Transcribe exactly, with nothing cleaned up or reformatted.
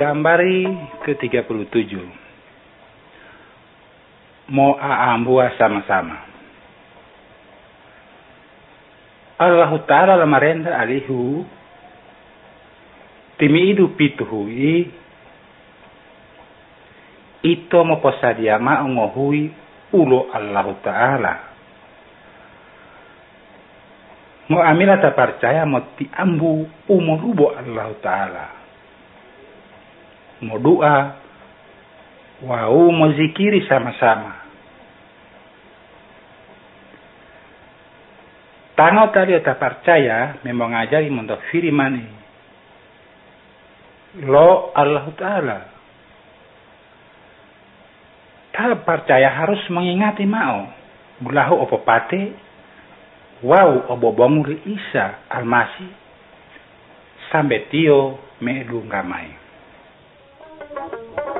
Gambari ke tiga puluh tujuh. Mo aambua sama-sama. Allah Ta'ala lamarenda alihu timi idu pituhui ito mo posadiama ngohui ulo Allah Ta'ala. Mo amila ta percaya mo ti ambu umurubo Allah Ta'ala. Mo doa, wau mo zikiri sama-sama. Tangau tadi ta percaya memang ngajari untuk firman lo Allah Ta'ala. Ta percaya harus mengingati mau. Bulahu opo pate, wau obo bonguri Isa Almasih sampai tio medu ngamai.